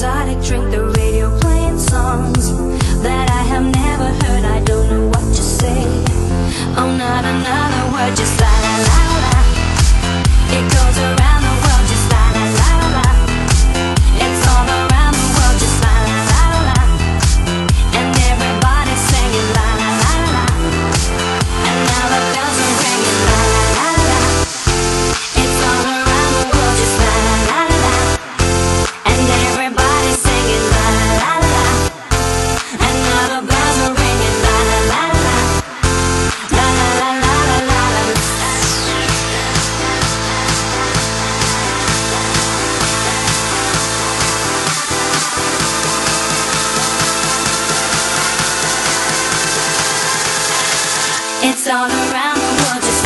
exotic drink, the radio playing songs that I have never heard. I don't know what to say. Oh, not another word, just la la la la. It goes around the world, just la la la la. It's all around the world, just la la la la. And everybody's singing la la la la. And now the bells are ringing la la la la. It's all around the world, just la la la la. And everybody's singing la la la la. And now the bells are ringing la la la la. La la la la la la la. It's all around the world, just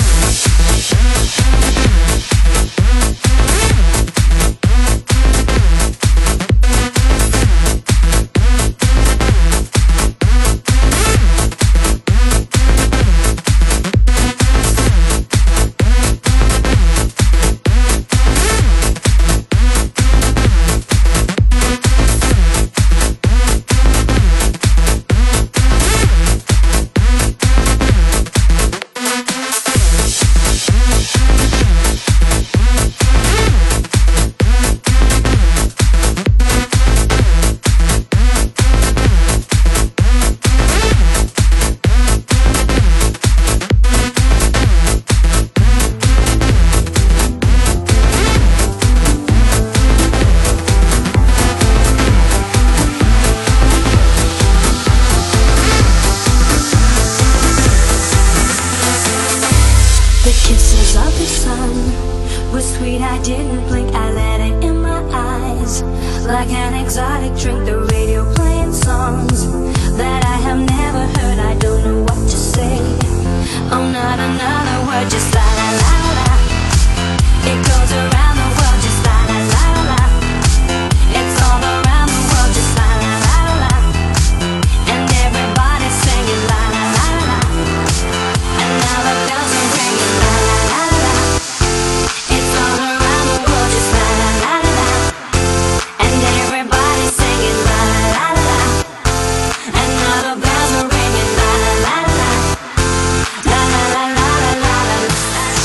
the kisses of the sun were sweet, I didn't blink, I let it in my eyes. Like an exotic drink, the radio playing songs that I have never heard. I don't know what to say. Oh, not another word, just la la la la. It goes around the world, just la la la la. It's all around the world, just la la la la. And everybody's singing la la la la. And now the bells are ringing la la la la. It's all around the world, just la la la la. And everybody's singing la la la la. And now the bells are ringing la la la la. La la la la la la la.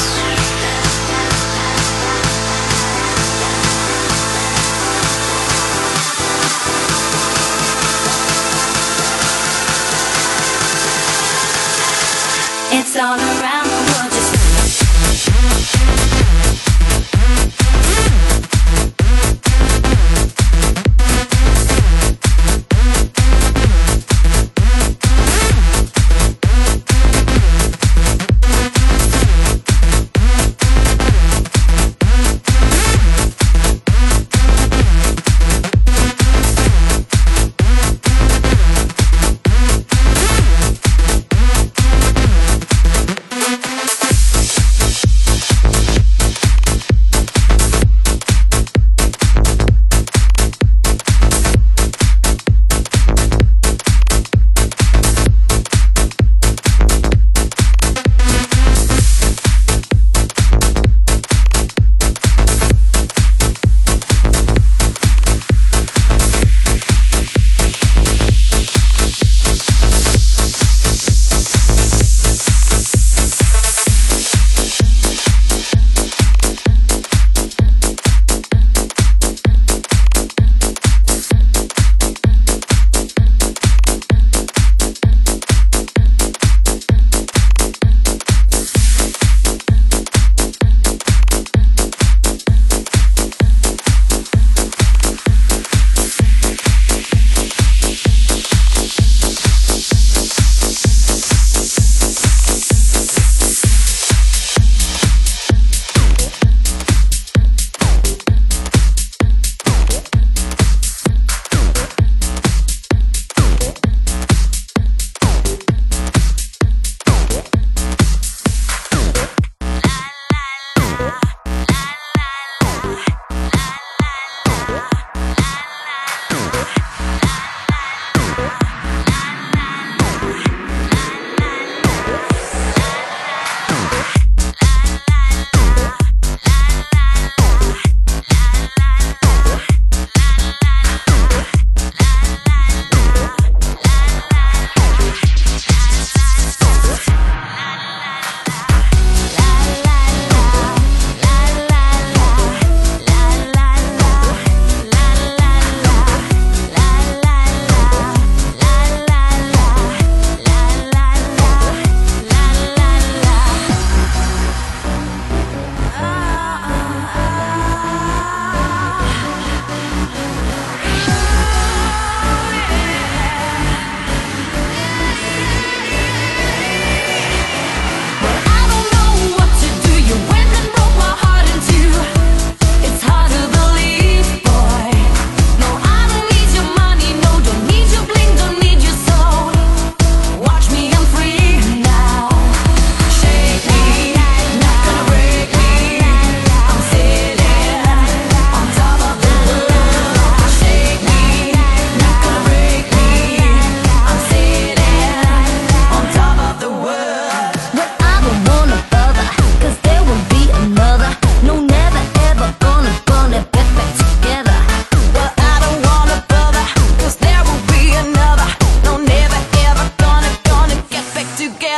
It's all around the world, just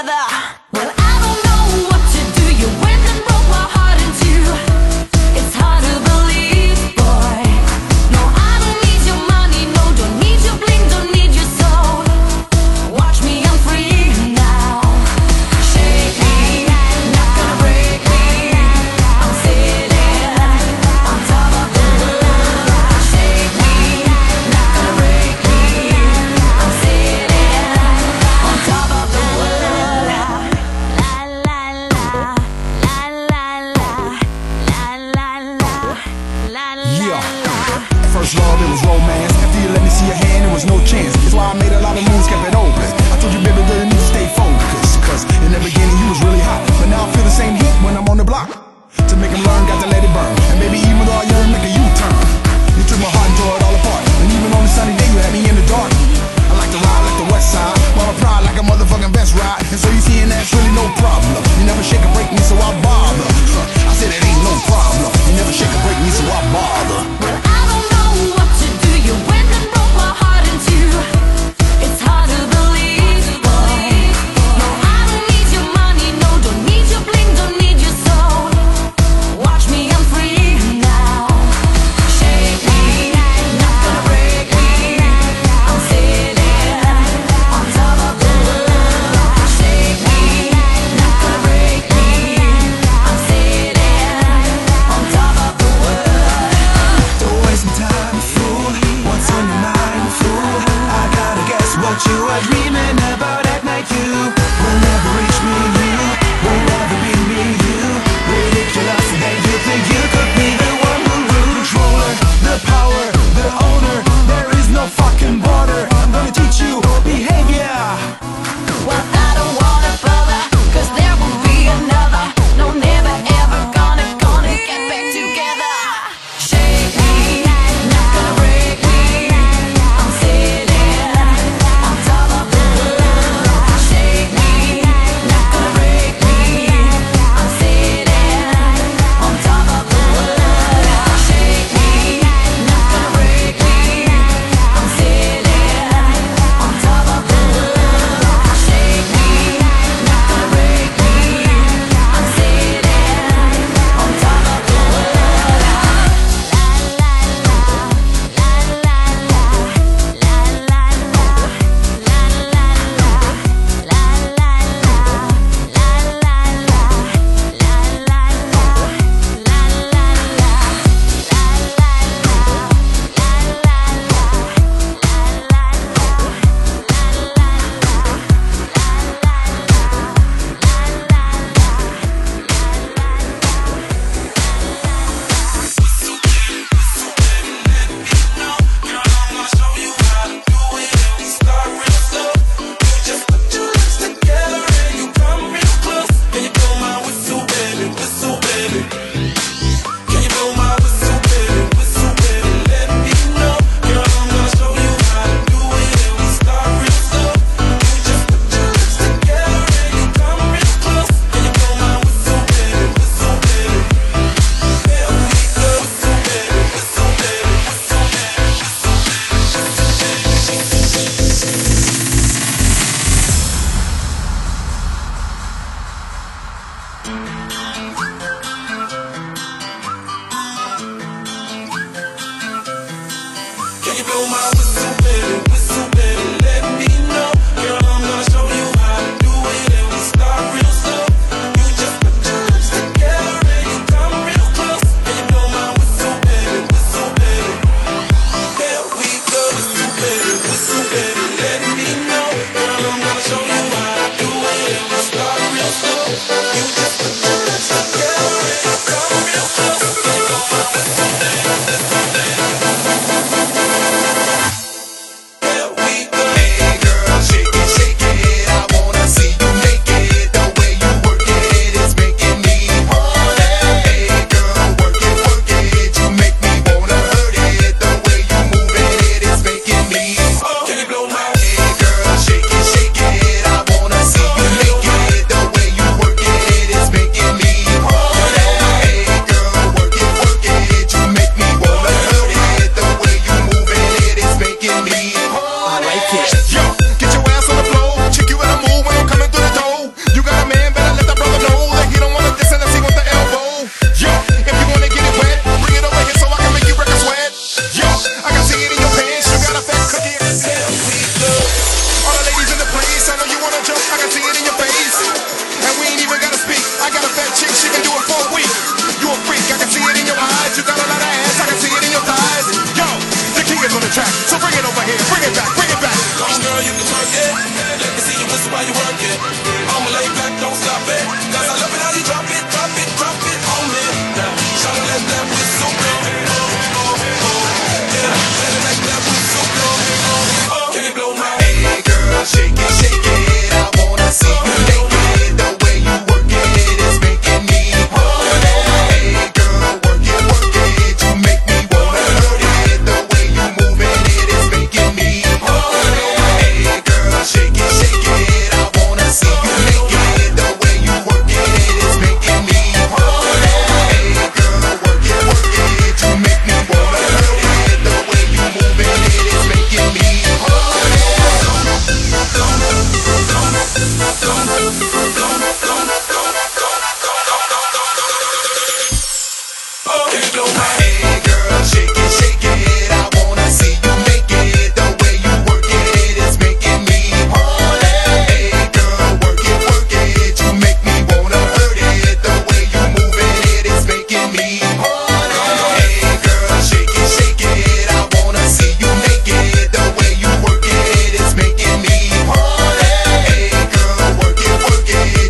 together. Well, I don't know what to do. You went and broke my heart in two. It's hard to believe, boy. No, I don't need your money, no, don't need your bling, don't need your soul. Watch me, I'm free now. Shake me, not gonna break me. I'm sitting on top of the world. Shake me, not gonna break me. I'm sitting on top of the world. La la la, la la la, la la la, la la Yeah. la. At first love, it was romance. After you let me see your hand, it was no chance. That's why I made a lot of moves, kept it open. I told you, baby girl, you need to stay focused. Cause in the beginning, you was really hot. But now I feel the same heat when I'm on the block. To make him learn, got to let it burn. And baby, even though I yearn, make a U-turn. You took my heart and tore it all apart. And even on a sunny day, you had me in the dark. I like to ride like the west side, while I pride like a motherfucking best ride. And so you seeing that's really no problem. You never shake and break me, so I bother. I said it ain't no problem. You never shake and break me, so I bother. Well, I don't know what to do. You went and broke my heart in two. It's hard to believe, boy. No, I don't need your money, no, don't need your bling, don't need your soul. Watch me, I'm free now. Shake me, not gonna break me. I'm sitting on top of the world. Shake I'ma lay back, don't stop it. Cause I love it how you drop it, drop it, drop it on me. Shout out that whistle blow. Yeah, let that whistle blow. Can you blow my head? Hey girl, shake it, shake it. I wanna see you naked. The way you work it is making me horny. Hey girl, work it, you make me wanna hurt it. The way you moving it is making me horny. Hey girl, shake it, shake it. I wanna see you naked. The way you work it is making me horny. Hey girl, work it, you make me wanna hurt it. The way you moving it is making me horny. Hey girl, shake it, shake it. I wanna see you naked. The way you work it is making me horny. Hey girl, work it, you make me wanna hurt it. The way you moving it is making me horny. Hey girl, shake it, I wanna see you naked. The way you work it is making me horny. Hey girl, work it,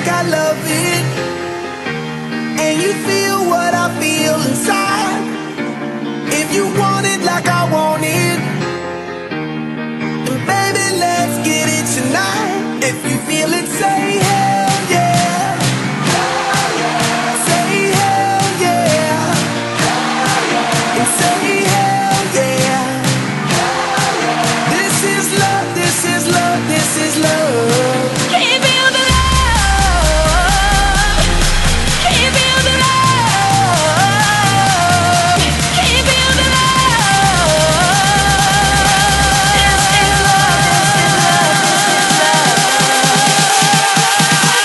like I love it, and you feel what I feel inside. If you want it like I want it, then baby, let's get it tonight. If you feel it, say hell yeah. Say hell yeah. And say hell yeah. This is love, this is love, this is love. Can you feel the love? Can you feel the love? Can you feel the love? This is love, this is love, this is love.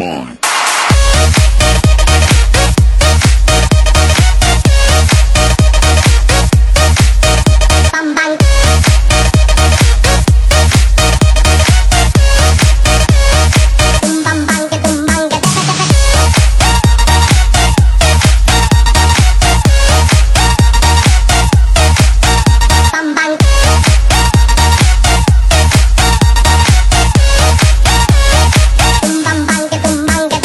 mine. Bang,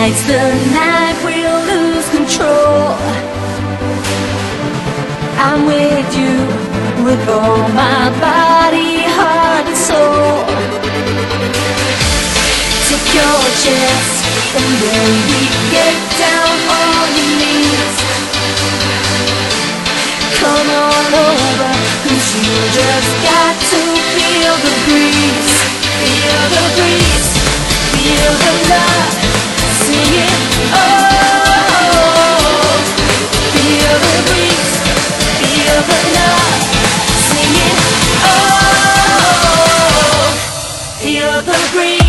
tonight's the night we'll lose control. I'm with you with all my body, heart and soul. Take your chance, and when we get down on your knees, come on over, 'cause you just got to feel the breeze. Feel the breeze, feel the love, sing it, oh. Feel the breeze, feel the love, sing it, oh. Feel the breeze.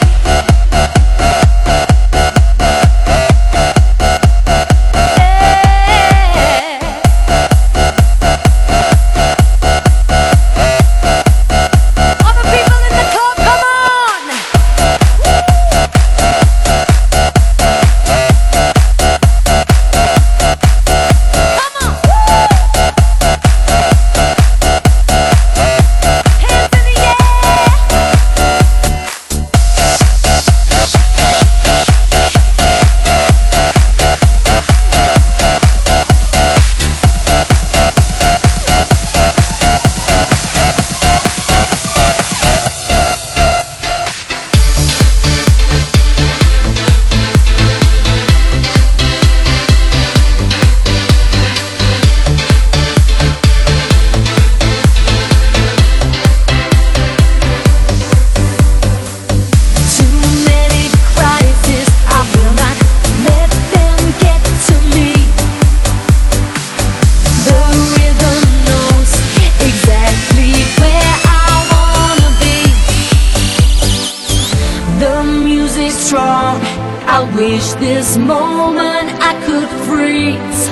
I wish this moment I could freeze.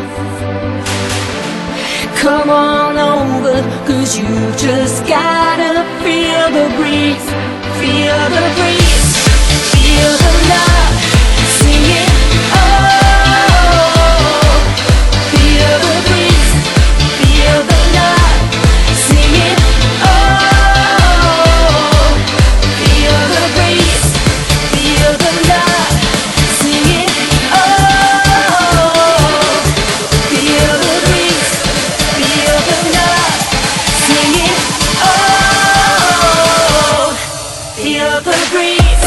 Come on over, 'cause you just gotta feel the breeze. Feel the breeze, feel the love, sing it, oh. Feel the breeze, feel the love, sing it, oh. Feel the breeze, feel the love, sing it, oh. Feel the breeze, feel the love, sing it, oh. Feel the breeze.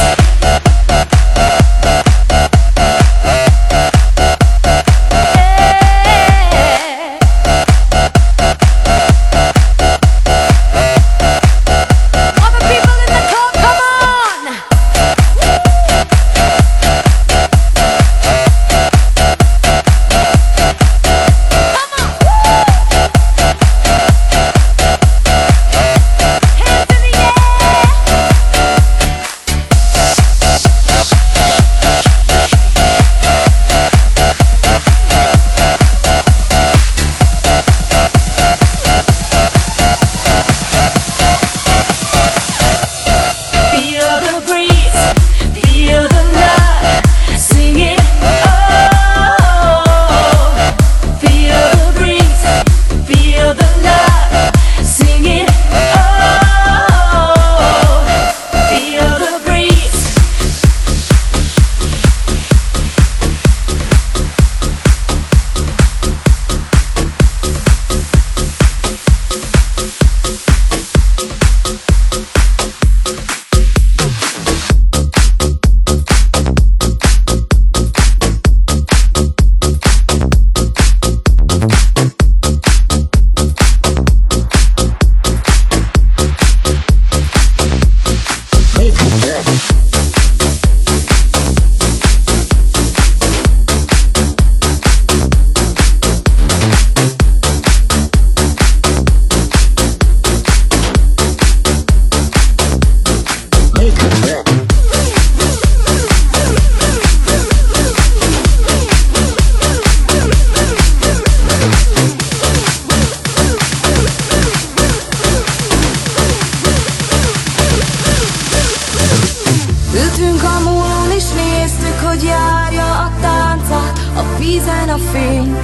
vízen a fény.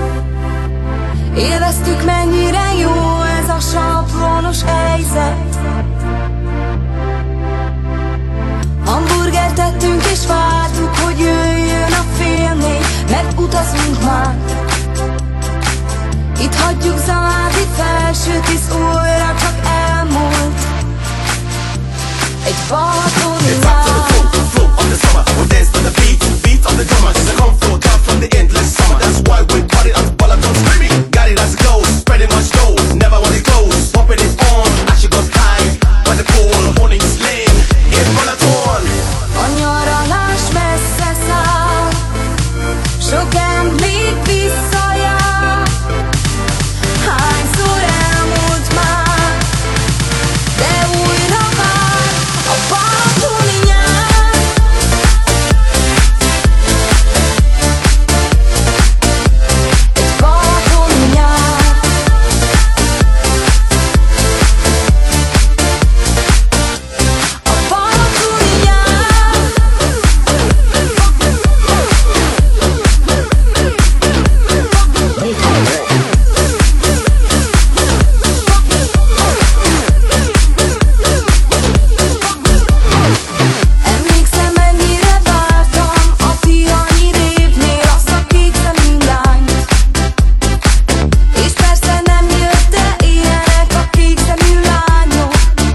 Élveztük, mennyire jó ez a sablonos helyzet. Hamburgert tettünk és vártuk, hogy jöjjön Adjuk Zamádi felső tíz újra csak elmúlt. Egy balatoni nyár. Flow of the summer, we'll dance to the beat of the drummer. She's a comfort down from the endless summer. That's why we party on Balaton screaming. Got it as it goes, spreading much dough. Never want it close, popping it on. I should go high, by the pool, morning sling in Balaton. A nyaralás messze száll, sok emlék visszajár. Hányszor elmúlt már, de újra vár a balatoni nyár. Egy balatoni nyár. A balatoni nyár. Emlékszem, mennyire vártam a Tihanyi révnél azt a kék szemű lányt. És persze nem jöttek ilyenek a kék szemű lányok.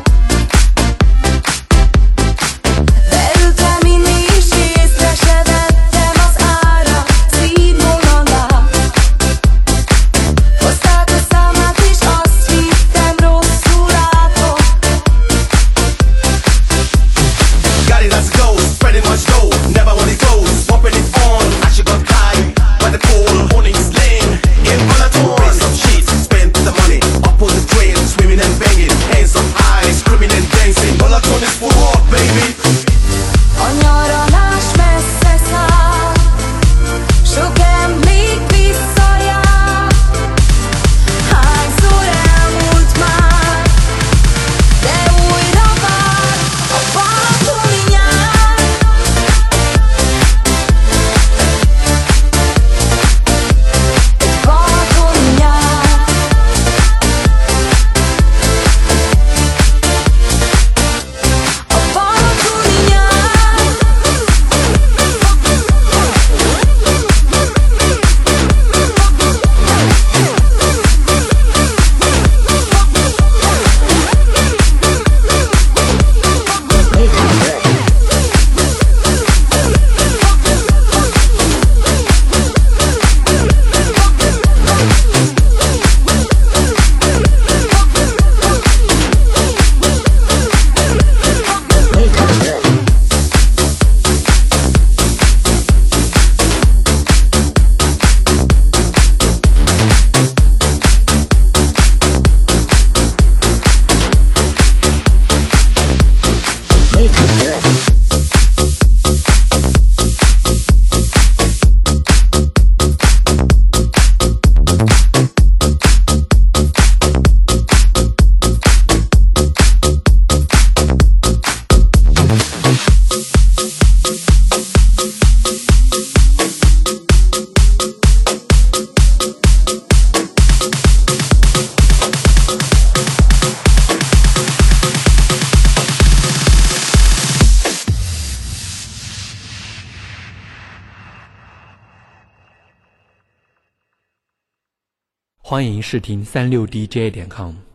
Beültem inni és észre se vettem az ára színvonalát. Hozták a számát és azt hittem rosszul látok. Got it as it goes, spreading much dough. Never want it close, popping it on. I should go high, by the pool, morning sling in Balaton. Raise some sheets, spend the money, up on the train, swimming and banging, hands up high, screaming and dancing. Balaton is for all, baby. A nyaralás messze száll, sok emlék visszajár. Hányszor elmúlt már, de újra vár a balatoni nyár. Egy balatoni nyár. A balatoni nyár. 欢迎试听36DJ.com。